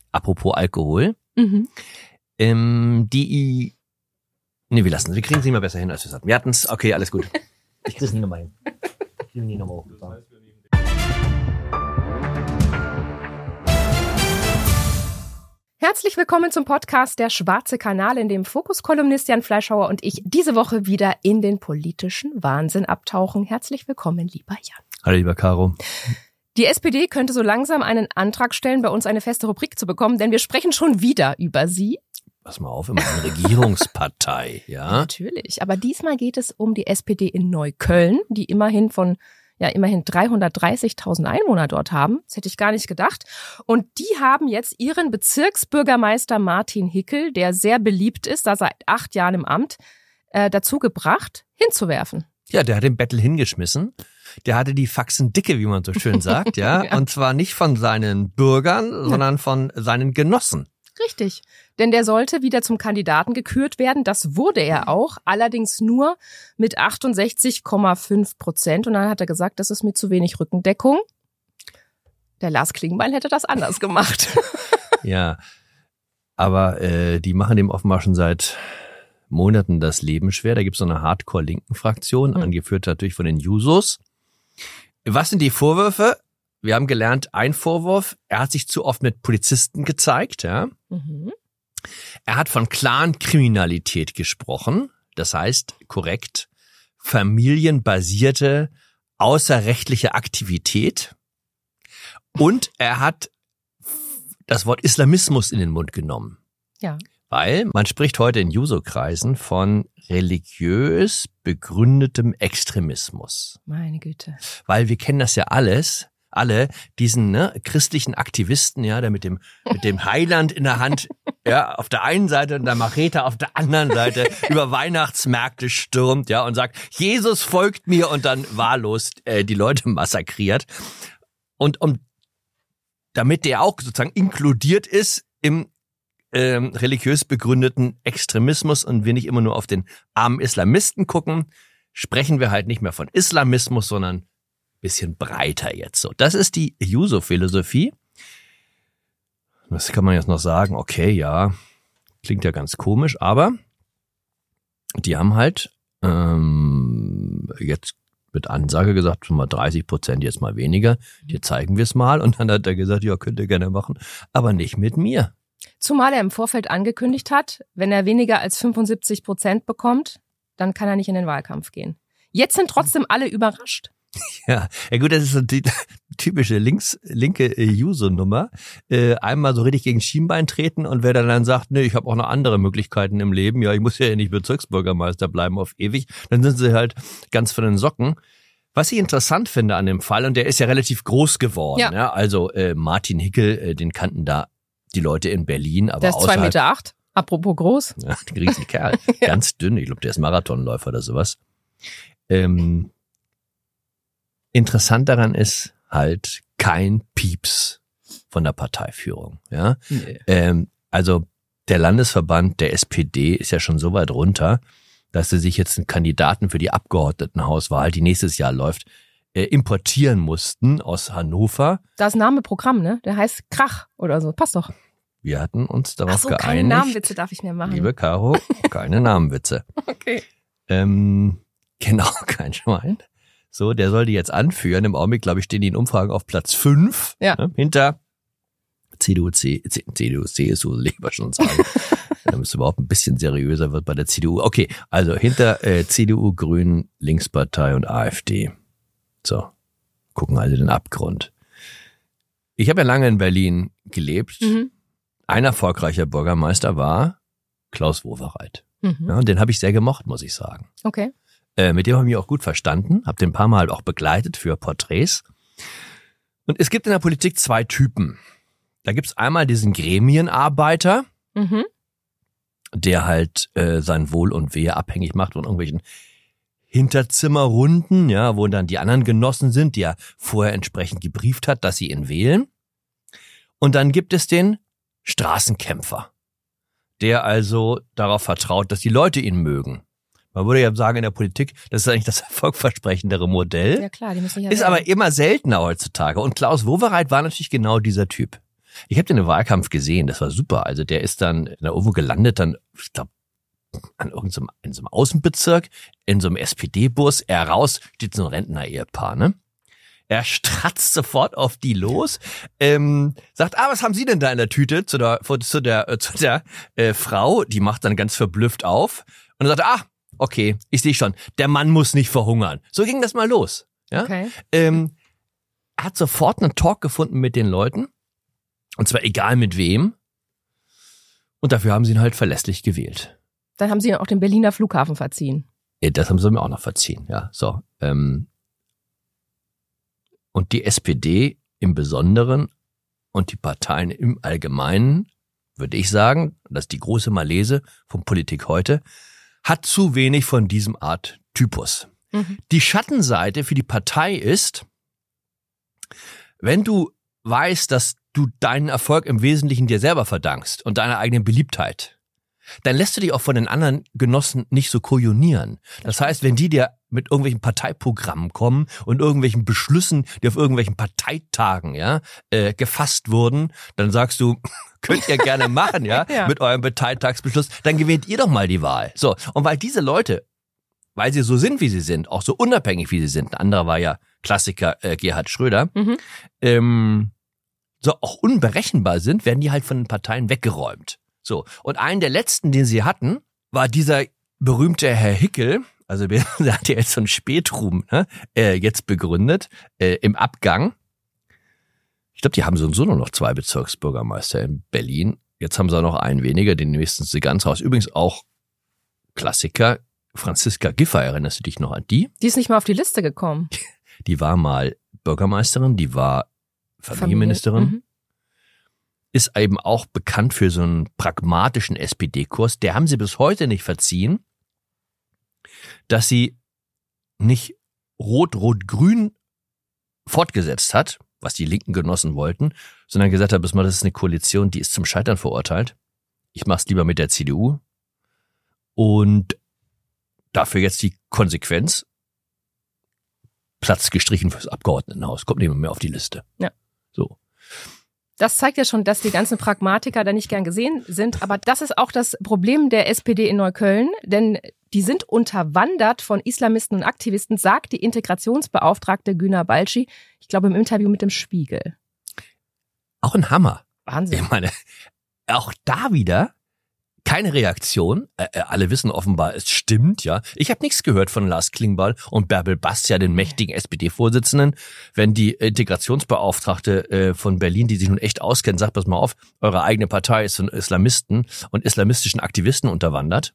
apropos Alkohol. Mhm. Wir kriegen es nicht mehr besser hin, als wir es hatten. Wir hatten es, okay, alles gut. Ich kriege es nie nochmal hin. Ich kriege nie nochmal hochgefahren. Herzlich willkommen zum Podcast Der Schwarze Kanal, in dem Fokus-Kolumnist Jan Fleischhauer und ich diese Woche wieder in den politischen Wahnsinn abtauchen. Herzlich willkommen, lieber Jan. Hallo, lieber Caro. Die SPD könnte so langsam einen Antrag stellen, bei uns eine feste Rubrik zu bekommen, denn wir sprechen schon wieder über sie. Pass mal auf, immer eine Regierungspartei, ja? Natürlich, aber diesmal geht es um die SPD in Neukölln, die immerhin 330.000 Einwohner dort haben. Das hätte ich gar nicht gedacht. Und die haben jetzt ihren Bezirksbürgermeister Martin Hickel, der sehr beliebt ist, da seit 8 Jahren im Amt, dazu gebracht, hinzuwerfen. Ja, der hat den Bettel hingeschmissen. Der hatte die Faxen dicke, wie man so schön sagt, ja. Ja. Und zwar nicht von seinen Bürgern, sondern von seinen Genossen. Richtig, denn der sollte wieder zum Kandidaten gekürt werden. Das wurde er auch, allerdings nur mit 68,5%. Und dann hat er gesagt, das ist mir zu wenig Rückendeckung. Der Lars Klingbeil hätte das anders gemacht. Ja, aber die machen dem offenbar schon seit Monaten das Leben schwer. Da gibt es so eine Hardcore-linken Fraktion, angeführt natürlich von den Jusos. Was sind die Vorwürfe? Wir haben gelernt, ein Vorwurf, er hat sich zu oft mit Polizisten gezeigt, ja. Mhm. Er hat von Clan-Kriminalität gesprochen, das heißt korrekt familienbasierte außerrechtliche Aktivität, und er hat das Wort Islamismus in den Mund genommen. Ja. Weil man spricht heute in Juso-Kreisen von religiös begründetem Extremismus. Meine Güte. Weil wir kennen das ja alle diesen christlichen Aktivisten, ja, der mit dem Heiland in der Hand, ja, auf der einen Seite und der Machete auf der anderen Seite über Weihnachtsmärkte stürmt, ja, und sagt, Jesus folgt mir, und dann wahllos die Leute massakriert. Und damit der auch sozusagen inkludiert ist im religiös begründeten Extremismus und wir nicht immer nur auf den armen Islamisten gucken, sprechen wir halt nicht mehr von Islamismus, sondern bisschen breiter jetzt so. Das ist die Juso-Philosophie. Das kann man jetzt noch sagen, okay, ja, klingt ja ganz komisch, aber die haben halt jetzt mit Ansage gesagt, schon mal 30%, jetzt mal weniger, dir zeigen wir es mal. Und dann hat er gesagt, ja, könnt ihr gerne machen, aber nicht mit mir. Zumal er im Vorfeld angekündigt hat, wenn er weniger als 75% bekommt, dann kann er nicht in den Wahlkampf gehen. Jetzt sind trotzdem alle überrascht. Ja, gut, das ist so die typische linke Juso-Nummer. Einmal so richtig gegen Schienbein treten, und wer dann sagt, nee, ich habe auch noch andere Möglichkeiten im Leben, ja, ich muss ja nicht Bezirksbürgermeister bleiben auf ewig, dann sind sie halt ganz von den Socken. Was ich interessant finde an dem Fall, und der ist ja relativ groß geworden, ja, also Martin Hickel, den kannten da die Leute in Berlin, aber der ist 2,8 Meter, apropos groß. Ja, ein Riesenkerl, Ja. Ganz dünn, ich glaube, der ist Marathonläufer oder sowas. Interessant daran ist halt kein Pieps von der Parteiführung, ja. Nee. Also der Landesverband der SPD ist ja schon so weit runter, dass sie sich jetzt einen Kandidaten für die Abgeordnetenhauswahl, die nächstes Jahr läuft, importieren mussten aus Hannover. Da ist Name Programm, ne? Der heißt Krach oder so. Passt doch. Wir hatten uns darauf geeinigt. Keine Namenwitze darf ich mehr machen. Liebe Caro, keine Namenwitze. Okay. Genau, kein Schwein. So, der soll die jetzt anführen. Im Augenblick, glaube ich, stehen die in Umfragen auf Platz 5. Ja. Hinter CDU, CSU, lieber schon sagen. Da müsste überhaupt ein bisschen seriöser wird bei der CDU. Okay, also hinter CDU, Grünen, Linkspartei und AfD. So, gucken also den Abgrund. Ich habe ja lange in Berlin gelebt. Mhm. Ein erfolgreicher Bürgermeister war Klaus Wowereit. Mhm. Ja, und den habe ich sehr gemocht, muss ich sagen. Okay. Mit dem habe ich mich auch gut verstanden, habe den ein paar Mal auch begleitet für Porträts. Und es gibt in der Politik 2 Typen. Da gibt's einmal diesen Gremienarbeiter, der halt sein Wohl und Wehe abhängig macht von irgendwelchen Hinterzimmerrunden, ja, wo dann die anderen Genossen sind, die er vorher entsprechend gebrieft hat, dass sie ihn wählen. Und dann gibt es den Straßenkämpfer, der also darauf vertraut, dass die Leute ihn mögen. Man würde ja sagen in der Politik, das ist eigentlich das erfolgversprechendere Modell. Ja klar, die müssen ja ist aber immer seltener heutzutage. Und Klaus Wowereit war natürlich genau dieser Typ. Ich habe den Wahlkampf gesehen, das war super. Also der ist dann irgendwo gelandet, dann, ich glaube, in so einem Außenbezirk, in so einem SPD-Bus, er raus, steht so ein Rentner-Ehepaar, ne? Er stratzt sofort auf die los, sagt, was haben Sie denn da in der Tüte zu der Frau, die macht dann ganz verblüfft auf und sagt, okay, ich sehe schon, der Mann muss nicht verhungern. So ging das mal los. Ja? Okay. Er hat sofort einen Talk gefunden mit den Leuten, und zwar egal mit wem, und dafür haben sie ihn halt verlässlich gewählt. Dann haben sie auch den Berliner Flughafen verziehen. Das haben sie mir auch noch verziehen, ja. So. Und die SPD im Besonderen und die Parteien im Allgemeinen, würde ich sagen, das ist die große Malese von Politik heute, hat zu wenig von diesem Art Typus. Mhm. Die Schattenseite für die Partei ist, wenn du weißt, dass du deinen Erfolg im Wesentlichen dir selber verdankst und deiner eigenen Beliebtheit, dann lässt du dich auch von den anderen Genossen nicht so kujonieren. Das heißt, wenn die dir mit irgendwelchen Parteiprogrammen kommen und irgendwelchen Beschlüssen, die auf irgendwelchen Parteitagen gefasst wurden, dann sagst du, könnt ihr gerne machen, ja, mit eurem Parteitagsbeschluss, dann gewinnt ihr doch mal die Wahl. So, und weil diese Leute, weil sie so sind, wie sie sind, auch so unabhängig, wie sie sind, ein anderer war ja Klassiker Gerhard Schröder, so auch unberechenbar sind, werden die halt von den Parteien weggeräumt. So, und einen der letzten, den sie hatten, war dieser berühmte Herr Hickel, also der hat ja jetzt so einen Spätruhm jetzt begründet, im Abgang. Ich glaube, die haben so nur noch 2 Bezirksbürgermeister in Berlin. Jetzt haben sie auch noch einen weniger, den nächsten sie ganz raus. Übrigens auch Klassiker, Franziska Giffey, erinnerst du dich noch an die? Die ist nicht mal auf die Liste gekommen. Die war mal Bürgermeisterin, die war Familienministerin. Ist eben auch bekannt für so einen pragmatischen SPD-Kurs. Der haben sie bis heute nicht verziehen, dass sie nicht Rot-Rot-Grün fortgesetzt hat, was die linken Genossen wollten, sondern gesagt hat, das ist eine Koalition, die ist zum Scheitern verurteilt. Ich mach's lieber mit der CDU. Und dafür jetzt die Konsequenz, Platz gestrichen fürs Abgeordnetenhaus, kommt nicht mehr auf die Liste. Ja. So. Das zeigt ja schon, dass die ganzen Pragmatiker da nicht gern gesehen sind. Aber das ist auch das Problem der SPD in Neukölln, denn die sind unterwandert von Islamisten und Aktivisten, sagt die Integrationsbeauftragte Güner Balci, ich glaube im Interview mit dem Spiegel. Auch ein Hammer. Wahnsinn. Ich meine, auch da wieder keine Reaktion. Alle wissen offenbar, es stimmt, ja. Ich habe nichts gehört von Lars Klingbeil und Bärbel Bastian, den mächtigen SPD-Vorsitzenden. Wenn die Integrationsbeauftragte von Berlin, die sich nun echt auskennt, sagt, pass mal auf, eure eigene Partei ist von Islamisten und islamistischen Aktivisten unterwandert.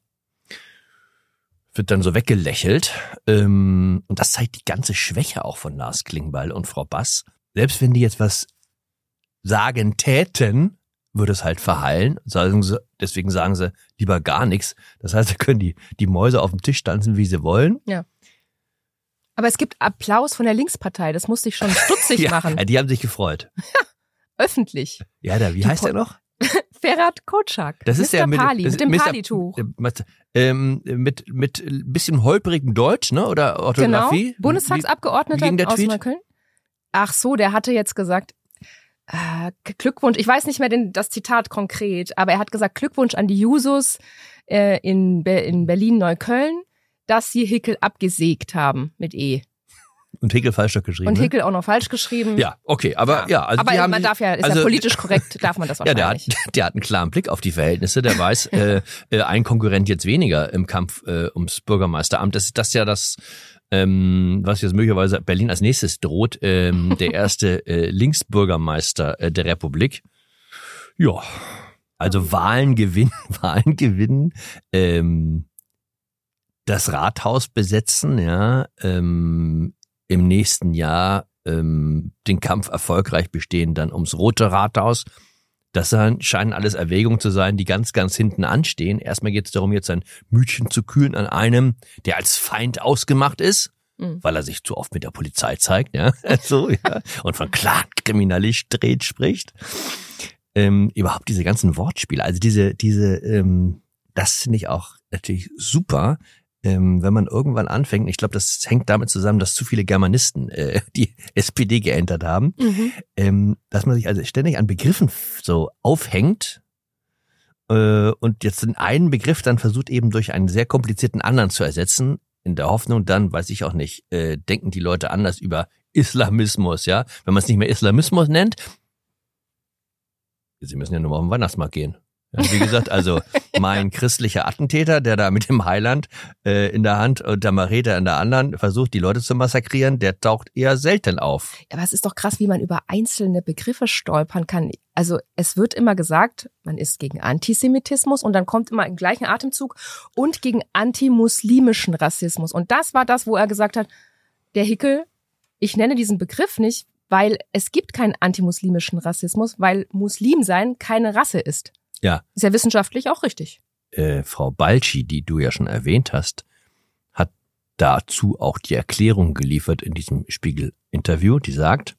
Wird dann so weggelächelt. Und das zeigt die ganze Schwäche auch von Lars Klingbeil und Frau Bass. Selbst wenn die jetzt was sagen täten, würde es halt verhallen. Deswegen sagen sie lieber gar nichts. Das heißt, da können die Mäuse auf dem Tisch tanzen, wie sie wollen. Ja. Aber es gibt Applaus von der Linkspartei. Das musste ich schon stutzig machen. Die haben sich gefreut. Öffentlich. Ja, wie heißt der noch? Ferhat Kocak. Das ist der mit dem Palituch. Mit ein bisschen holprigem Deutsch, ne? Oder Orthographie? Genau. Bundestagsabgeordneter aus Neukölln. Ach so, der hatte jetzt gesagt, Glückwunsch, ich weiß nicht mehr das Zitat konkret, aber er hat gesagt, Glückwunsch an die Jusos in Berlin-Neukölln, dass sie Hickel abgesägt haben mit E. Und Hickel falsch geschrieben. Und Hickel auch noch falsch geschrieben. Ja, okay, aber ja. Also aber die haben man darf ja, ist ja politisch korrekt, darf man das wahrscheinlich. Ja, der hat einen klaren Blick auf die Verhältnisse, der weiß, ein Konkurrent jetzt weniger im Kampf ums Bürgermeisteramt. Das ist das ja das, was jetzt möglicherweise Berlin als nächstes droht, der erste Linksbürgermeister der Republik. Ja, also Wahlen gewinnen, das Rathaus besetzen, ja, im nächsten Jahr den Kampf erfolgreich bestehen dann ums Rote Rathaus. Das scheinen alles Erwägungen zu sein, die ganz, ganz hinten anstehen. Erstmal geht es darum, jetzt ein Mütchen zu kühlen an einem, der als Feind ausgemacht ist, weil er sich zu oft mit der Polizei zeigt, ja, so, ja, und von Clan-Kriminalität spricht. Überhaupt diese ganzen Wortspiele, also das finde ich auch natürlich super. wenn man irgendwann anfängt, ich glaube, das hängt damit zusammen, dass zu viele Germanisten die SPD geändert haben, dass man sich also ständig an Begriffen so aufhängt und jetzt den einen Begriff dann versucht eben durch einen sehr komplizierten anderen zu ersetzen, in der Hoffnung dann, weiß ich auch nicht, denken die Leute anders über Islamismus, ja. Wenn man es nicht mehr Islamismus nennt, sie müssen ja nur mal auf den Weihnachtsmarkt gehen. Ja, wie gesagt, also mein christlicher Attentäter, der da mit dem Heiland in der Hand und der Machete in der anderen versucht, die Leute zu massakrieren, der taucht eher selten auf. Aber es ist doch krass, wie man über einzelne Begriffe stolpern kann. Also es wird immer gesagt, man ist gegen Antisemitismus und dann kommt immer im gleichen Atemzug und gegen antimuslimischen Rassismus. Und das war das, wo er gesagt hat, der Hickel, ich nenne diesen Begriff nicht, weil es gibt keinen antimuslimischen Rassismus, weil Muslim sein keine Rasse ist. Ja. Ist ja wissenschaftlich auch richtig. Frau Balci, die du ja schon erwähnt hast, hat dazu auch die Erklärung geliefert in diesem Spiegel-Interview, die sagt,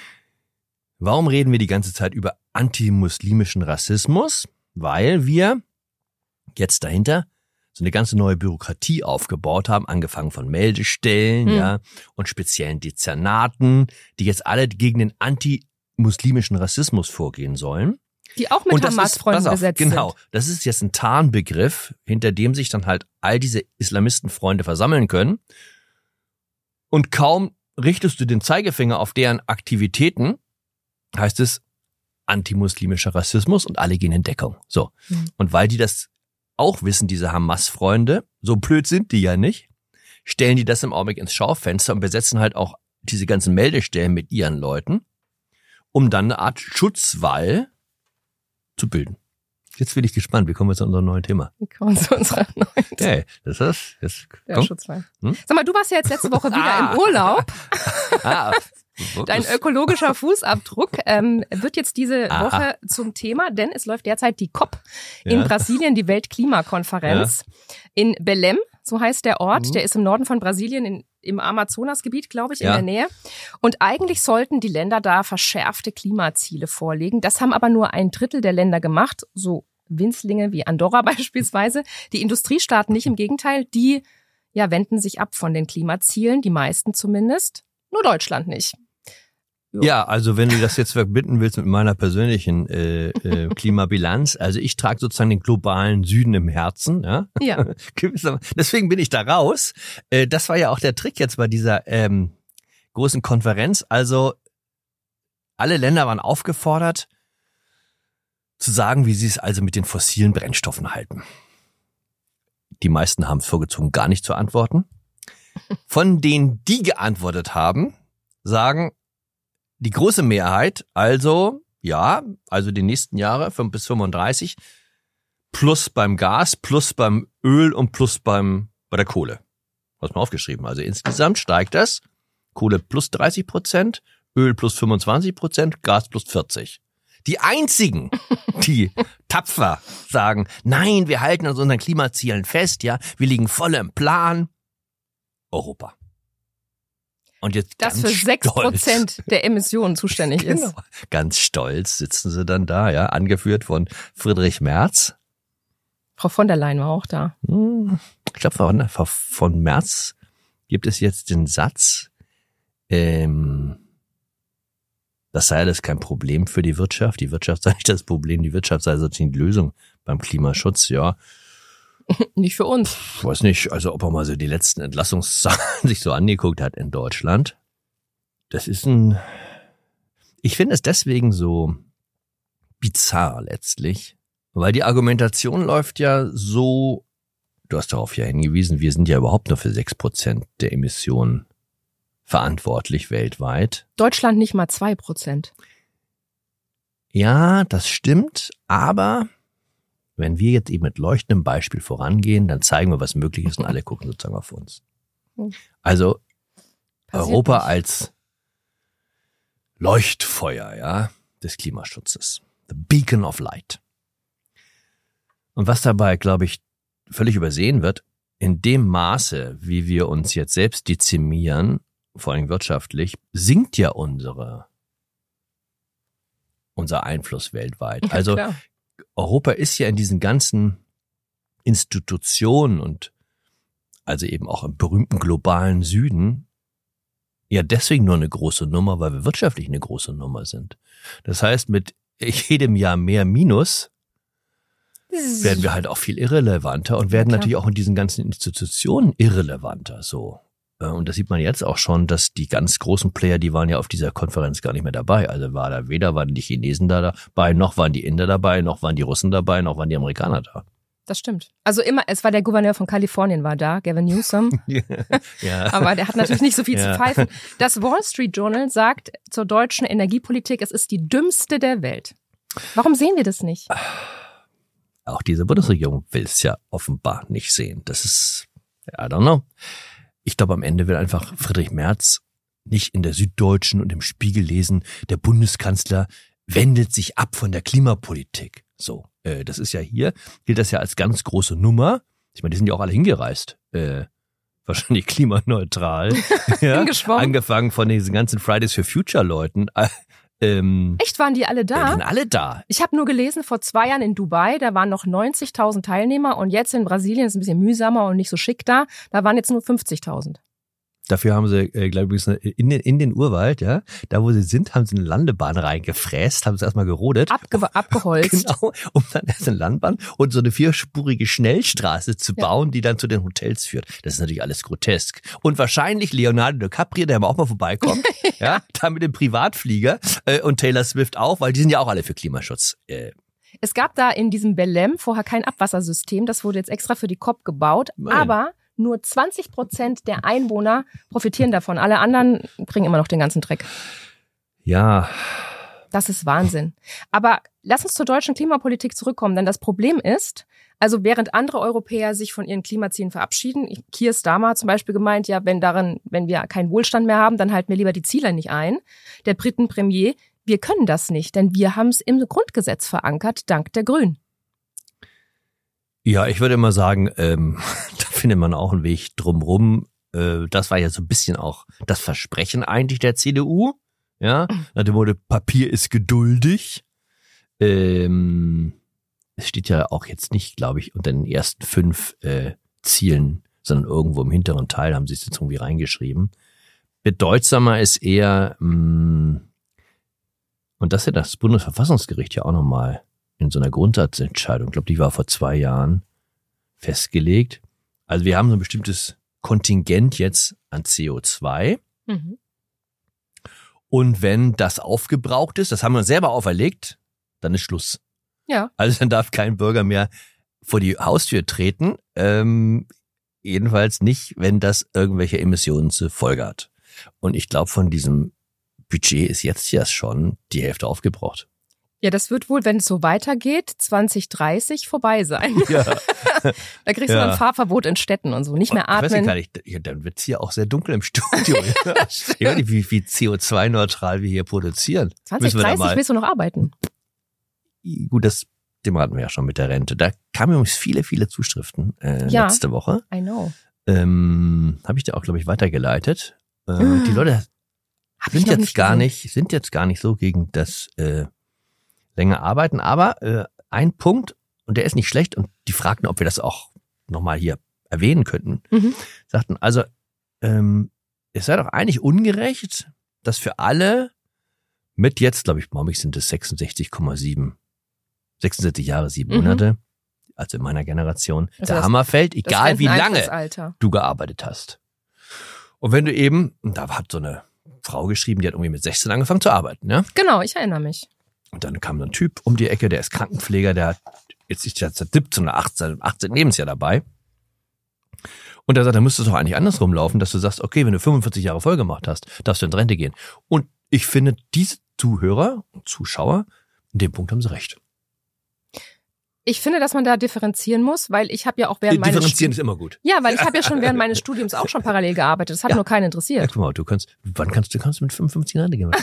warum reden wir die ganze Zeit über antimuslimischen Rassismus? Weil wir jetzt dahinter so eine ganze neue Bürokratie aufgebaut haben, angefangen von Meldestellen, ja, und speziellen Dezernaten, die jetzt alle gegen den antimuslimischen Rassismus vorgehen sollen. Die auch mit Hamas-Freunden besetzt sind. Genau, das ist jetzt ein Tarnbegriff, hinter dem sich dann halt all diese Islamistenfreunde versammeln können. Und kaum richtest du den Zeigefinger auf deren Aktivitäten, heißt es antimuslimischer Rassismus und alle gehen in Deckung. So. Und weil die das auch wissen, diese Hamas-Freunde, so blöd sind die ja nicht, stellen die das im Augenblick ins Schaufenster und besetzen halt auch diese ganzen Meldestellen mit ihren Leuten, um dann eine Art Schutzwall zu bilden. Jetzt bin ich gespannt, wie kommen wir zu unserem neuen Thema? Wie kommen wir zu unserer neuen Thema? Okay, das ist jetzt der Schutzwall. Sag mal, du warst ja jetzt letzte Woche wieder im Urlaub. Dein ökologischer Fußabdruck wird jetzt diese Woche zum Thema, denn es läuft derzeit die COP in Brasilien, die Weltklimakonferenz in Belém, so heißt der Ort. Der ist im Norden von Brasilien im Amazonasgebiet, glaube ich, in der Nähe. Und eigentlich sollten die Länder da verschärfte Klimaziele vorlegen. Das haben aber nur 1/3 der Länder gemacht, so Winzlinge wie Andorra beispielsweise. Die Industriestaaten nicht, im Gegenteil, die wenden sich ab von den Klimazielen, die meisten zumindest, nur Deutschland nicht. Ja, also wenn du das jetzt verbinden willst mit meiner persönlichen Klimabilanz, also ich trage sozusagen den globalen Süden im Herzen, ja. Deswegen bin ich da raus. Das war ja auch der Trick jetzt bei dieser großen Konferenz. Also alle Länder waren aufgefordert, zu sagen, wie sie es also mit den fossilen Brennstoffen halten. Die meisten haben es vorgezogen, gar nicht zu antworten. Von denen, die geantwortet haben, sagen die große Mehrheit, also die nächsten Jahre, 5 bis 35, plus beim Gas, plus beim Öl und plus bei der Kohle. Hast du mal aufgeschrieben. Also insgesamt steigt das. Kohle plus 30%, Öl plus 25%, Gas plus 40%. Die einzigen, die tapfer sagen, nein, wir halten an unseren Klimazielen fest, ja, wir liegen voll im Plan. Europa. Und jetzt das für 6% der Emissionen zuständig ist. Ganz stolz sitzen sie dann da, ja, angeführt von Friedrich Merz. Frau von der Leyen war auch da. Ich glaube, von Merz gibt es jetzt den Satz, das sei alles kein Problem für die Wirtschaft. Die Wirtschaft sei nicht das Problem, die Wirtschaft sei sozusagen die Lösung beim Klimaschutz, ja. Nicht für uns. Ich weiß nicht, also ob er mal so die letzten Entlassungszahlen sich so angeguckt hat in Deutschland. Das ist ich finde es deswegen so bizarr letztlich, weil die Argumentation läuft ja so, du hast darauf ja hingewiesen, wir sind ja überhaupt nur für 6% der Emissionen verantwortlich weltweit. Deutschland nicht mal 2%. Ja, das stimmt, aber wenn wir jetzt eben mit leuchtendem Beispiel vorangehen, dann zeigen wir, was möglich ist und alle gucken sozusagen auf uns. Also passiert Europa nicht. Als Leuchtfeuer, ja, des Klimaschutzes. The Beacon of Light. Und was dabei, glaube ich, völlig übersehen wird, in dem Maße, wie wir uns jetzt selbst dezimieren, vor allem wirtschaftlich, sinkt ja unser Einfluss weltweit. Ja, also klar. Europa ist ja in diesen ganzen Institutionen und also eben auch im berühmten globalen Süden, ja deswegen nur eine große Nummer, weil wir wirtschaftlich eine große Nummer sind. Das heißt, mit jedem Jahr mehr Minus werden wir halt auch viel irrelevanter und werden natürlich auch in diesen ganzen Institutionen irrelevanter, so. Und das sieht man jetzt auch schon, dass die ganz großen Player, die waren ja auf dieser Konferenz gar nicht mehr dabei. Also weder waren die Chinesen da dabei, noch waren die Inder dabei, noch waren die Russen dabei, noch waren die Amerikaner da. Das stimmt. Also es war der Gouverneur von Kalifornien war da, Gavin Newsom. Ja. Aber der hat natürlich nicht so viel zu pfeifen. Das Wall Street Journal sagt zur deutschen Energiepolitik, es ist die dümmste der Welt. Warum sehen wir das nicht? Auch diese Bundesregierung will es ja offenbar nicht sehen. Das ist, I don't know. Ich glaube, am Ende will einfach Friedrich Merz nicht in der Süddeutschen und im Spiegel lesen, der Bundeskanzler wendet sich ab von der Klimapolitik. So, das ist ja hier, gilt das ja als ganz große Nummer. Ich meine, die sind ja auch alle hingereist. Wahrscheinlich klimaneutral. Ja, angefangen von diesen ganzen Fridays for Future Leuten. Echt, waren die alle da? Ja, die sind alle da. Ich habe nur gelesen, vor 2 Jahren in Dubai, da waren noch 90.000 Teilnehmer und jetzt in Brasilien ist es ein bisschen mühsamer und nicht so schick da waren jetzt nur 50.000. Dafür haben sie, glaube ich, in den Urwald, ja, da wo sie sind, haben sie eine Landebahn reingefräst, haben sie erstmal gerodet. Abgeholzt. Genau, um dann erst eine Landebahn und so eine 4-spurige Schnellstraße zu bauen, die dann zu den Hotels führt. Das ist natürlich alles grotesk. Und wahrscheinlich Leonardo DiCaprio, der auch mal vorbeikommt, ja, da mit dem Privatflieger und Taylor Swift auch, weil die sind ja auch alle für Klimaschutz. Es gab da in diesem Belém vorher kein Abwassersystem, das wurde jetzt extra für die COP gebaut, aber nur 20% der Einwohner profitieren davon. Alle anderen kriegen immer noch den ganzen Dreck. Ja. Das ist Wahnsinn. Aber lass uns zur deutschen Klimapolitik zurückkommen, denn das Problem ist, also während andere Europäer sich von ihren Klimazielen verabschieden, Keir Starmer hat zum Beispiel gemeint, ja, wenn wir keinen Wohlstand mehr haben, dann halten wir lieber die Ziele nicht ein. Der Briten-Premier, wir können das nicht, denn wir haben es im Grundgesetz verankert, dank der Grünen. Ja, ich würde immer sagen, da findet man auch einen Weg drumrum. Das war ja so ein bisschen auch das Versprechen eigentlich der CDU. Ja, nach dem Motto, Papier ist geduldig. Es steht ja auch jetzt nicht, glaube ich, unter den ersten 5 Zielen, sondern irgendwo im hinteren Teil haben sie es jetzt irgendwie reingeschrieben. Bedeutsamer ist eher, und das hat das Bundesverfassungsgericht ja auch nochmal in so einer Grundsatzentscheidung, ich glaube, die war vor 2 Jahren festgelegt. Also wir haben so ein bestimmtes Kontingent jetzt an CO2. Mhm. Und wenn das aufgebraucht ist, das haben wir uns selber auferlegt, dann ist Schluss. Ja. Also dann darf kein Bürger mehr vor die Haustür treten. Jedenfalls nicht, wenn das irgendwelche Emissionen zur Folge hat. Und ich glaube, von diesem Budget ist jetzt ja schon die Hälfte aufgebraucht. Ja, das wird wohl, wenn es so weitergeht, 2030 vorbei sein. Ja. Da kriegst du dann Fahrverbot in Städten und so, nicht mehr atmen. Ich weiß nicht, gar nicht, ja, dann wird's hier auch sehr dunkel im Studio. Ich weiß nicht, wie CO2-neutral wir hier produzieren. 2030 willst du noch arbeiten? Gut, dem raten wir ja schon mit der Rente. Da kamen übrigens viele, viele Zuschriften letzte Woche. I know. Habe ich dir auch, glaube ich, weitergeleitet. Die Leute sind jetzt gar nicht so gegen das länger arbeiten, aber ein Punkt, und der ist nicht schlecht, und die fragten, ob wir das auch nochmal hier erwähnen könnten, sagten, also es sei doch eigentlich ungerecht, dass für alle mit jetzt, glaube ich, sind es 66 Jahre, 7 Monate, also in meiner Generation, also der Hammer fällt, egal wie lange du gearbeitet hast. Und wenn du eben, da hat so eine Frau geschrieben, die hat irgendwie mit 16 angefangen zu arbeiten, ne? Genau, ich erinnere mich. Und dann kam so ein Typ um die Ecke, der ist Krankenpfleger, der ist seit 17 oder 18 Lebensjahr dabei. Und er sagt, da müsste es doch eigentlich andersrum laufen, dass du sagst, okay, wenn du 45 Jahre voll gemacht hast, darfst du in Rente gehen. Und ich finde, diese Zuhörer und Zuschauer, in dem Punkt haben sie recht. Ich finde, dass man da differenzieren muss, weil ich habe ja auch Differenzieren ist immer gut. Ja, weil ich habe ja schon während meines Studiums auch schon parallel gearbeitet. Das hat nur keinen interessiert. Ja, guck mal, du kannst mit 55 Rente gehen.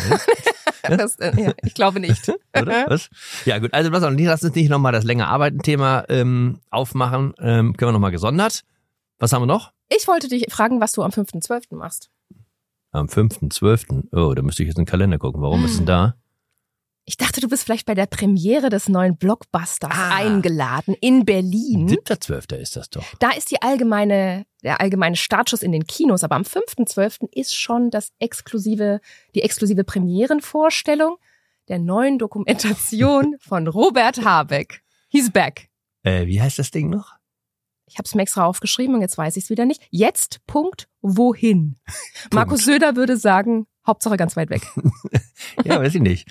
Ich glaube nicht. Oder? Was? Ja gut, also lass uns nicht nochmal das länger Arbeiten-Thema aufmachen. Können wir nochmal gesondert. Was haben wir noch? Ich wollte dich fragen, was du am 5.12. machst. Am 5.12. Oh, da müsste ich jetzt in den Kalender gucken. Warum ist denn da? Ich dachte, du bist vielleicht bei der Premiere des neuen Blockbusters eingeladen in Berlin. 7.12. ist das doch. Da ist der allgemeine Startschuss in den Kinos, aber am 5.12. ist schon die exklusive Premierenvorstellung der neuen Dokumentation von Robert Habeck. He's back. Wie heißt das Ding noch? Ich habe es mir extra aufgeschrieben und jetzt weiß ich es wieder nicht. Jetzt, Punkt, wohin? Markus Söder würde sagen, Hauptsache ganz weit weg. Ja, weiß ich nicht.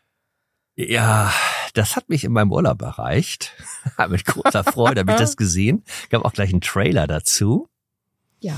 Ja, das hat mich in meinem Urlaub erreicht. Mit großer Freude habe ich das gesehen. Gab auch gleich einen Trailer dazu. Ja.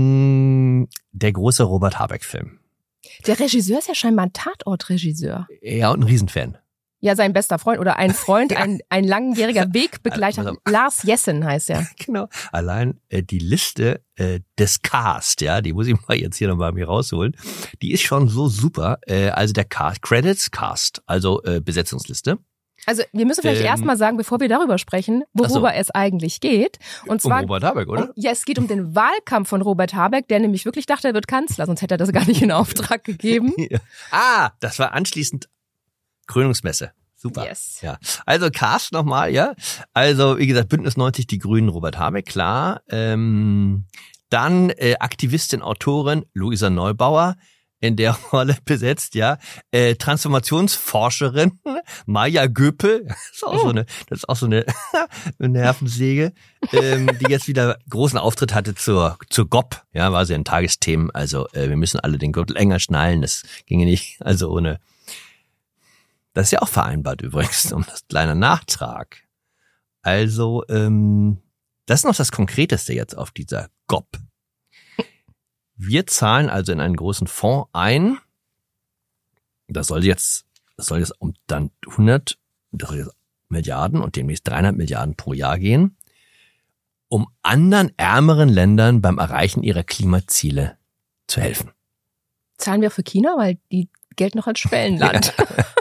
Der große Robert Habeck-Film. Der Regisseur ist ja scheinbar ein Tatortregisseur. Ja, und ein Riesenfan. Ja, sein bester Freund oder ein Freund, ein langjähriger Wegbegleiter. Also, Lars Jessen heißt er. Genau. Allein die Liste des Cast, ja, die muss ich mal jetzt hier nochmal mir rausholen. Die ist schon so super. Also der Cast, also Besetzungsliste. Also wir müssen vielleicht erstmal sagen, bevor wir darüber sprechen, worüber es eigentlich geht. Und zwar, Robert Habeck, oder? Ja, es geht um den Wahlkampf von Robert Habeck, der nämlich wirklich dachte, er wird Kanzler, sonst hätte er das gar nicht in Auftrag gegeben. Ja. Das war anschließend Krönungsmesse. Super. Yes. Ja. Also Cast nochmal, ja. Also, wie gesagt, Bündnis 90, die Grünen, Robert Habeck, klar. Dann Aktivistin, Autorin Luisa Neubauer in der Rolle besetzt, ja. Transformationsforscherin Maja Göpel. Das ist auch so eine Nervensäge, die jetzt wieder großen Auftritt hatte zur GOP. Ja, war sie in Tagesthemen. Also, wir müssen alle den Gürtel enger schnallen. Das ginge nicht, also ohne. Das ist ja auch vereinbart übrigens, um das kleine Nachtrag. Also, das ist noch das Konkreteste jetzt auf dieser GOP. Wir zahlen also in einen großen Fonds ein. Das soll jetzt um dann 100 Milliarden und demnächst 300 Milliarden pro Jahr gehen, um anderen ärmeren Ländern beim Erreichen ihrer Klimaziele zu helfen. Zahlen wir für China, weil die gelten noch als Schwellenland.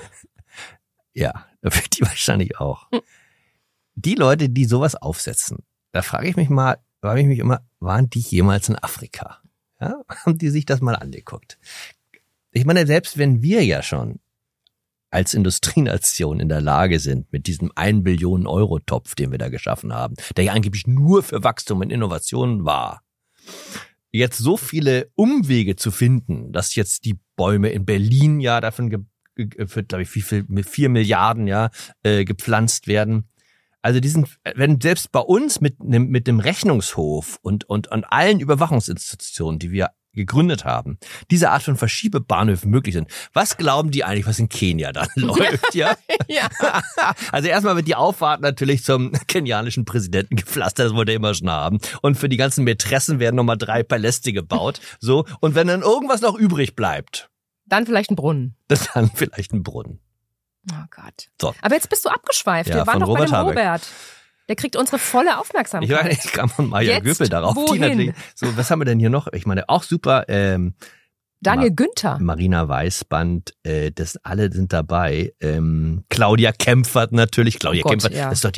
Ja, für die wahrscheinlich auch. Die Leute, die sowas aufsetzen, da frage ich mich immer, waren die jemals in Afrika? Ja, haben die sich das mal angeguckt? Ich meine, selbst wenn wir ja schon als Industrienation in der Lage sind, mit diesem 1 Billionen Euro Topf, den wir da geschaffen haben, der ja angeblich nur für Wachstum und Innovationen war, jetzt so viele Umwege zu finden, dass jetzt die Bäume in Berlin ja davon wird, glaube ich, mit 4 Milliarden gepflanzt werden. Also wenn selbst bei uns mit dem Rechnungshof und allen Überwachungsinstitutionen, die wir gegründet haben, diese Art von Verschiebebahnhöfen möglich sind. Was glauben die eigentlich, was in Kenia dann läuft, ja? Ja. Also erstmal wird die Auffahrt natürlich zum kenianischen Präsidenten gepflastert, das wollte er immer schon haben. Und für die ganzen Mätressen werden nochmal 3 Paläste gebaut. So. Und wenn dann irgendwas noch übrig bleibt, dann vielleicht ein Brunnen. Dann vielleicht ein Brunnen. Oh Gott. So. Aber jetzt bist du abgeschweift. Ja, wir waren doch Robert bei dem Habeck. Robert. Der kriegt unsere volle Aufmerksamkeit. Ich kam von Maja Göpel darauf. Wohin? Die natürlich, so, was haben wir denn hier noch? Ich meine, auch super. Daniel Günther. Marina Weißband, alle sind dabei. Claudia Kempfert natürlich. Claudia Kempfert, ja. Das ist doch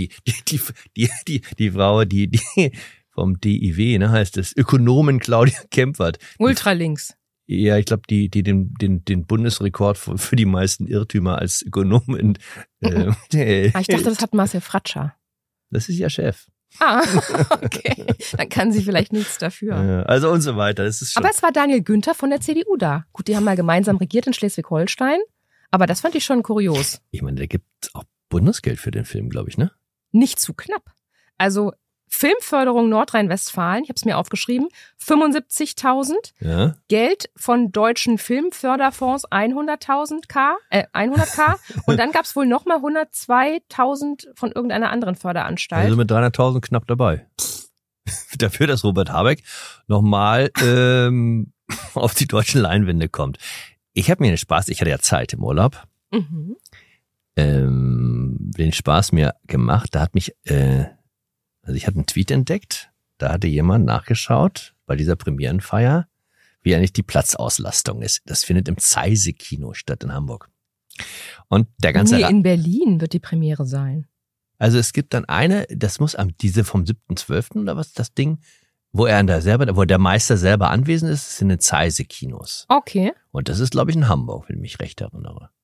die Frau, die vom DIW, ne, heißt es. Ökonomin Claudia Kempfert. Ultralinks. Ja, ich glaube, die den Bundesrekord für die meisten Irrtümer als Ökonomin. Ich dachte, das hat Marcel Fratscher. Das ist ja Chef. Ah, okay. Dann kann sie vielleicht nichts dafür. Also und so weiter. Das ist schon. Aber es war Daniel Günther von der CDU da. Gut, die haben mal gemeinsam regiert in Schleswig-Holstein. Aber das fand ich schon kurios. Ich meine, da gibt auch Bundesgeld für den Film, glaube ich, ne? Nicht zu knapp. Also Filmförderung Nordrhein-Westfalen, ich habe es mir aufgeschrieben, 75.000. Ja. Geld von deutschen Filmförderfonds 100.000 100k. Und dann gab es wohl nochmal 102.000 von irgendeiner anderen Förderanstalt. Also mit 300.000 knapp dabei. Dafür, dass Robert Habeck nochmal auf die deutschen Leinwände kommt. Ich habe mir den Spaß, ich hatte ja Zeit im Urlaub, den Spaß mir gemacht. Da hat mich also ich hatte einen Tweet entdeckt, da hatte jemand nachgeschaut bei dieser Premierenfeier, wie eigentlich die Platzauslastung ist. Das findet im Zeise-Kino statt in Hamburg. Und der ganze in Berlin wird die Premiere sein. Also es gibt dann das muss diese vom 7.12. oder was das Ding, wo der Meister selber anwesend ist, sind in Zeise-Kinos. Okay. Und das ist, glaube ich, in Hamburg, wenn ich mich recht erinnere.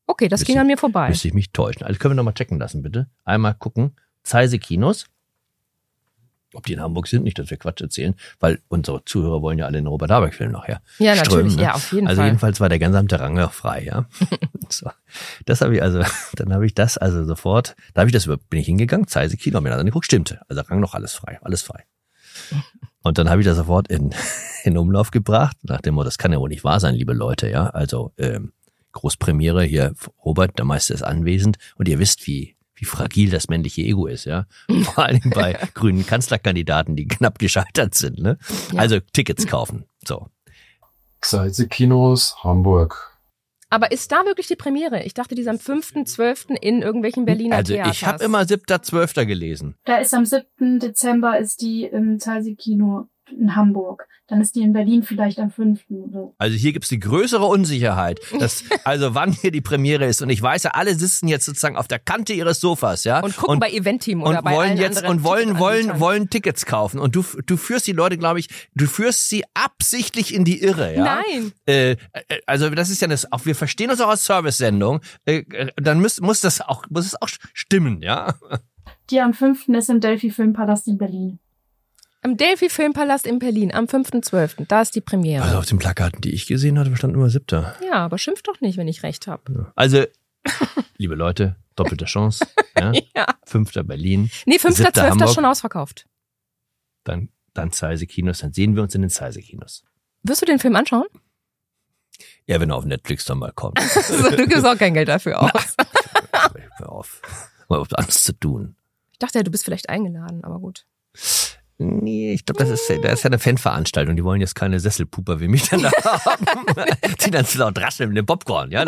Okay, das ging an mir vorbei. Müsste ich mich täuschen. Also können wir nochmal checken lassen, bitte. Einmal gucken. Zeise Kinos. Ob die in Hamburg sind, nicht, dass wir Quatsch erzählen, weil unsere Zuhörer wollen ja alle den Robert-Habeck-Film nachher. Ja, strömen, natürlich, ne? ja, auf jeden Also Fall. jedenfalls war der gesamte Rang noch frei, ja. So. Das habe ich also, dann habe ich das also sofort, bin ich hingegangen, Zeise Kino, mir dann angeguckt, stimmte. Also Rang noch alles frei. Und dann habe ich das sofort in Umlauf gebracht, nach dem Motto, das kann ja wohl nicht wahr sein, liebe Leute, ja. Also, Großpremiere hier, Robert, der Meister ist anwesend und ihr wisst, wie fragil das männliche Ego ist, ja. Vor allem bei grünen Kanzlerkandidaten, die knapp gescheitert sind, ne? Ja. Also Tickets kaufen, so. Zeise Kinos, Hamburg. Aber ist da wirklich die Premiere? Ich dachte, die ist am 5.12. in irgendwelchen Berliner Also Theaters. ich habe immer 7.12. gelesen. Da ist am 7. Dezember ist die im Zeise Kino in Hamburg. Dann ist die in Berlin vielleicht am 5. oder. Also hier gibt's die größere Unsicherheit, also wann hier die Premiere ist. Und ich weiß ja, alle sitzen jetzt sozusagen auf der Kante ihres Sofas, ja. Und gucken bei Eventim oder und bei wollen allen jetzt anderen Ticketanbietern. wollen Tickets kaufen. Und du führst die Leute, glaube ich, du führst sie absichtlich in die Irre, ja. Nein. Also das ist ja das auch, wir verstehen uns auch als Service-Sendung, dann muss es auch stimmen, ja. Die am 5. ist im Delphi Filmpalast in Berlin. Am Delphi Filmpalast in Berlin am 5.12. Da ist die Premiere. Also auf den Plakaten, die ich gesehen hatte, stand immer 7. Ja, aber schimpf doch nicht, wenn ich recht habe. Ja. Also, liebe Leute, doppelte Chance, ja. Ja. 5. Berlin. Nee, 7. 5.12. Hamburg. ist schon ausverkauft. Dann Zeise Kinos, dann sehen wir uns in den Zeise Kinos. Wirst du den Film anschauen? Ja, wenn er auf Netflix dann mal kommt. Also, du gibst auch kein Geld dafür aus. Hör auf. Mal was anderes zu tun. Ich dachte ja, du bist vielleicht eingeladen, aber gut. Nee, ich glaube, da ist ja eine Fanveranstaltung. Die wollen jetzt keine Sesselpuper wie mich dann da haben. Die dann zu laut rascheln mit dem Popcorn, ja?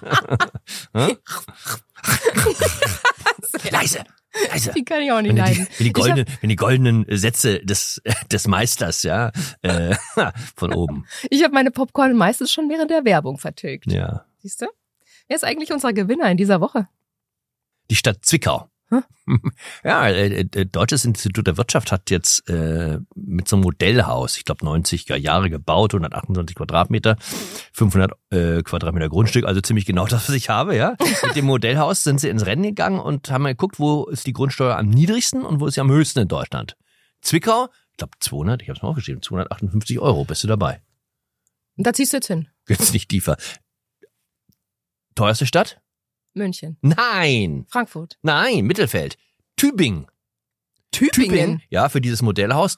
Leise. Die kann ich auch nicht leiden. Wenn die goldenen Sätze des Meisters, ja, von oben. Ich habe meine Popcorn meistens schon während der Werbung vertilgt. Ja. Siehst du? Wer ist eigentlich unser Gewinner in dieser Woche? Die Stadt Zwickau. Hm? Ja, Deutsches Institut der Wirtschaft hat jetzt mit so einem Modellhaus, ich glaube 90er Jahre gebaut, 128 Quadratmeter, 500 Quadratmeter Grundstück, also ziemlich genau das, was ich habe, ja. Mit dem Modellhaus sind sie ins Rennen gegangen und haben geguckt, wo ist die Grundsteuer am niedrigsten und wo ist sie am höchsten in Deutschland. Zwickau, ich glaube 200, ich habe es mal aufgeschrieben, 258 €, bist du dabei. Und da ziehst du jetzt hin. Jetzt nicht tiefer. Teuerste Stadt? München. Nein. Frankfurt. Nein, Mittelfeld. Tübingen. Ja, für dieses Modellhaus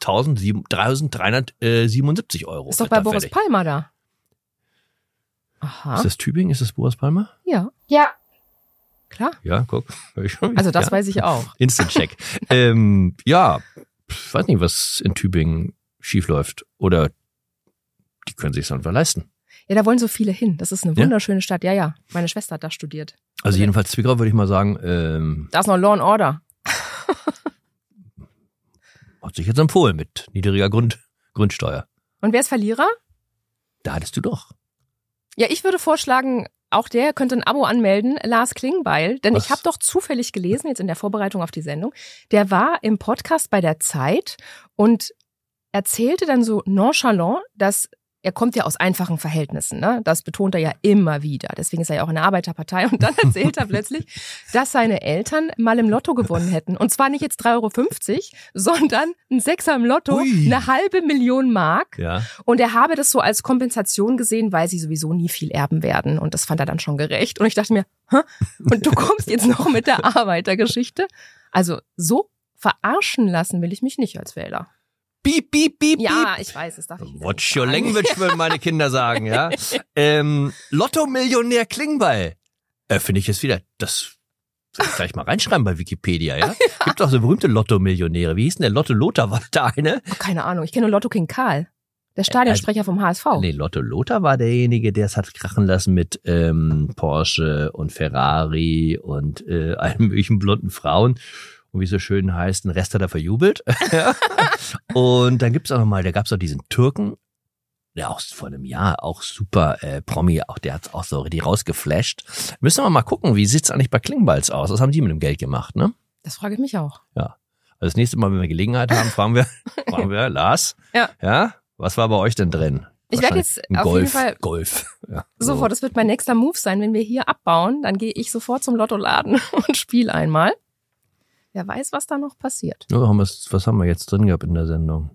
1.377 €. Ist doch bei Boris Palmer da. Aha. Ist das Tübingen? Ist das Boris Palmer? Ja, Ja, klar. Ja, guck. Also das ja. weiß ich auch. Instant-Check. Ja, ich weiß nicht, was in Tübingen schiefläuft. Oder die können sich es einfach leisten. Ja, da wollen so viele hin. Das ist eine wunderschöne Stadt. Ja, ja. Meine Schwester hat da studiert. Also jedenfalls Zwickau würde ich mal sagen, Da ist noch Law and Order. hat sich jetzt empfohlen mit niedriger Grundsteuer. Und wer ist Verlierer? Da hattest du doch. Ja, ich würde vorschlagen, auch der könnte ein Abo anmelden, Lars Klingbeil. Denn Was? ich habe doch zufällig gelesen, jetzt in der Vorbereitung auf die Sendung, der war im Podcast bei der Zeit und erzählte dann so nonchalant, dass er kommt ja aus einfachen Verhältnissen, ne? Das betont er ja immer wieder. Deswegen ist er ja auch in der Arbeiterpartei. Und dann erzählt er plötzlich, dass seine Eltern mal im Lotto gewonnen hätten. Und zwar nicht jetzt 3,50 €, sondern ein Sechser im Lotto, Ui. 500.000 Mark. Ja. Und er habe das so als Kompensation gesehen, weil sie sowieso nie viel erben werden. Und das fand er dann schon gerecht. Und ich dachte mir, hä? Und du kommst jetzt noch mit der Arbeitergeschichte? Also so verarschen lassen will ich mich nicht als Wähler. Piep, piep, piep, Ja, ich weiß, das darf ich nicht Watch sagen. your language, würden meine Kinder sagen, ja. Lotto-Millionär Klingbeil. Finde ich jetzt wieder, das will ich gleich mal reinschreiben bei Wikipedia, ja. Gibt auch so berühmte Lotto-Millionäre. Wie hieß denn der? Lotto Lothar war da eine? Oh, keine Ahnung, ich kenne nur Lotto King Karl. Der Stadionsprecher vom HSV. Nee, Lotto Lothar war derjenige, der es hat krachen lassen mit Porsche und Ferrari und allen möglichen blonden Frauen. Und wie es so schön heißt, den Rest hat er verjubelt. Und dann gibt's auch nochmal, da gab's auch diesen Türken, der auch vor einem Jahr auch super Promi, auch der hat's auch so richtig rausgeflasht. Müssen wir mal gucken, wie sieht's eigentlich bei Klingbeils aus? Was haben die mit dem Geld gemacht, ne? Das frage ich mich auch. Ja. Also das nächste Mal, wenn wir Gelegenheit haben, fragen wir, Lars, Ja. ja, was war bei euch denn drin? Ich werde jetzt auf jeden Fall Golf. Ja, sofort, das wird mein nächster Move sein, wenn wir hier abbauen, dann gehe ich sofort zum Lottoladen und spiele einmal. Wer weiß, was da noch passiert. Ja, was haben wir jetzt drin gehabt in der Sendung?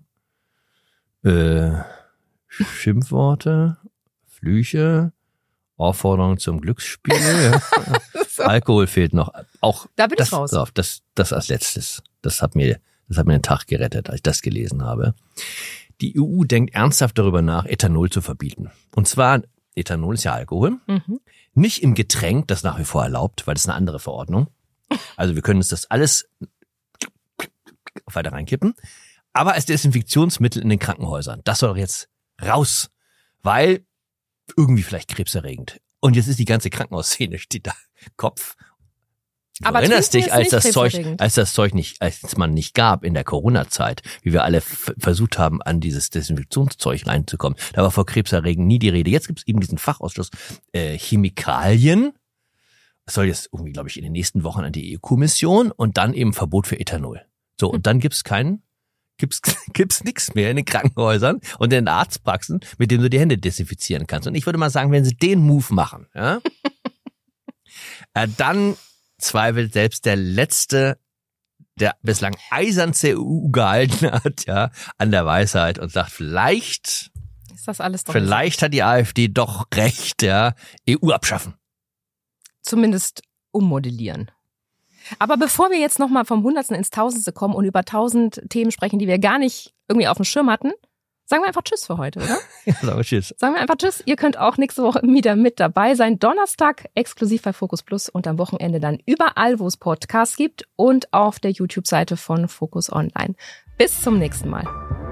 Schimpfworte, Flüche, Aufforderung zum Glücksspiel. Ja. So. Alkohol fehlt noch. Auch Da bin ich raus. Drauf, das als letztes. Das hat mir den Tag gerettet, als ich das gelesen habe. Die EU denkt ernsthaft darüber nach, Ethanol zu verbieten. Und zwar, Ethanol ist ja Alkohol. Mhm. Nicht im Getränk, das nach wie vor erlaubt, weil das ist eine andere Verordnung. Also wir können uns das alles weiter reinkippen. Aber als Desinfektionsmittel in den Krankenhäusern. Das soll doch jetzt raus. Weil irgendwie vielleicht krebserregend. Und jetzt ist die ganze Krankenhausszene, steht da Kopf. Du Aber erinnerst dich, trinken ist als nicht das Zeug nicht, als man nicht gab in der Corona-Zeit, wie wir alle versucht haben, an dieses Desinfektionszeug reinzukommen. Da war vor Krebserregend nie die Rede. Jetzt gibt es eben diesen Fachausschluss Chemikalien. Das soll jetzt irgendwie, glaube ich, in den nächsten Wochen an die EU-Kommission und dann eben Verbot für Ethanol. So, und dann gibt's nichts mehr in den Krankenhäusern und in den Arztpraxen, mit dem du die Hände desinfizieren kannst. Und ich würde mal sagen, wenn sie den Move machen, ja, dann zweifelt selbst der Letzte, der bislang eisernste EU gehalten hat, ja, an der Weisheit und sagt, vielleicht Ist das alles doch hat die AfD doch recht, ja, EU abschaffen. zumindest ummodellieren. Aber bevor wir jetzt nochmal vom Hundertsten ins Tausendste kommen und über 1000 Themen sprechen, die wir gar nicht irgendwie auf dem Schirm hatten, sagen wir einfach Tschüss für heute, oder? Ja, sag mal tschüss. Sagen wir einfach Tschüss. Ihr könnt auch nächste Woche wieder mit dabei sein. Donnerstag exklusiv bei Focus Plus und am Wochenende dann überall, wo es Podcasts gibt und auf der YouTube-Seite von Focus Online. Bis zum nächsten Mal.